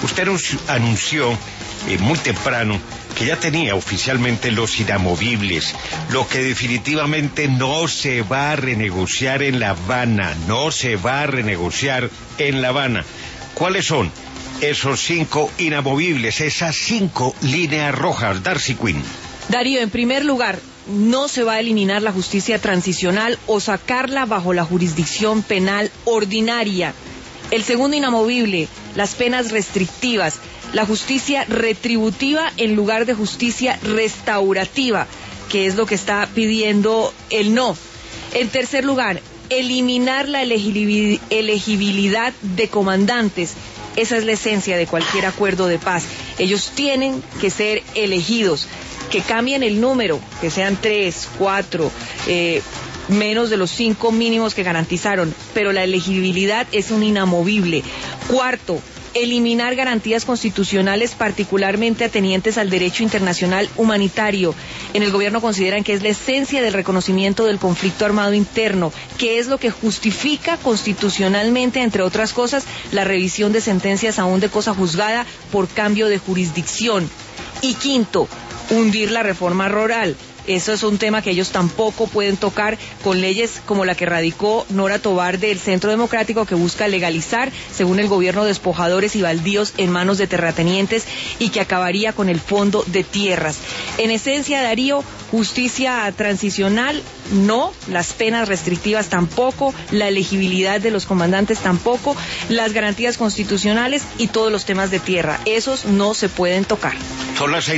Usted nos anunció muy temprano que ya tenía oficialmente los inamovibles, lo que definitivamente no se va a renegociar en La Habana, no se va a renegociar en La Habana. ¿Cuáles son esos 5 inamovibles, esas 5 líneas rojas, Darcy Quinn? Darío, en primer lugar, no se va a eliminar la justicia transicional o sacarla bajo la jurisdicción penal ordinaria. El segundo inamovible, las penas restrictivas, la justicia retributiva en lugar de justicia restaurativa, que es lo que está pidiendo el no. En tercer lugar, eliminar la elegibilidad de comandantes. Esa es la esencia de cualquier acuerdo de paz. Ellos tienen que ser elegidos, que cambien el número, que sean 3, 4, menos de los 5 mínimos que garantizaron, pero la elegibilidad es un inamovible. Cuarto, eliminar garantías constitucionales particularmente atenientes al derecho internacional humanitario. En el gobierno consideran que es la esencia del reconocimiento del conflicto armado interno, que es lo que justifica constitucionalmente, entre otras cosas, la revisión de sentencias aún de cosa juzgada por cambio de jurisdicción. Y quinto, hundir la reforma rural. Eso es un tema que ellos tampoco pueden tocar con leyes como la que radicó Nora Tobar del Centro Democrático, que busca legalizar, según el gobierno, despojadores y baldíos en manos de terratenientes y que acabaría con el fondo de tierras. En esencia, Darío, justicia transicional no, las penas restrictivas tampoco, la elegibilidad de los comandantes tampoco, las garantías constitucionales y todos los temas de tierra, esos no se pueden tocar. Son las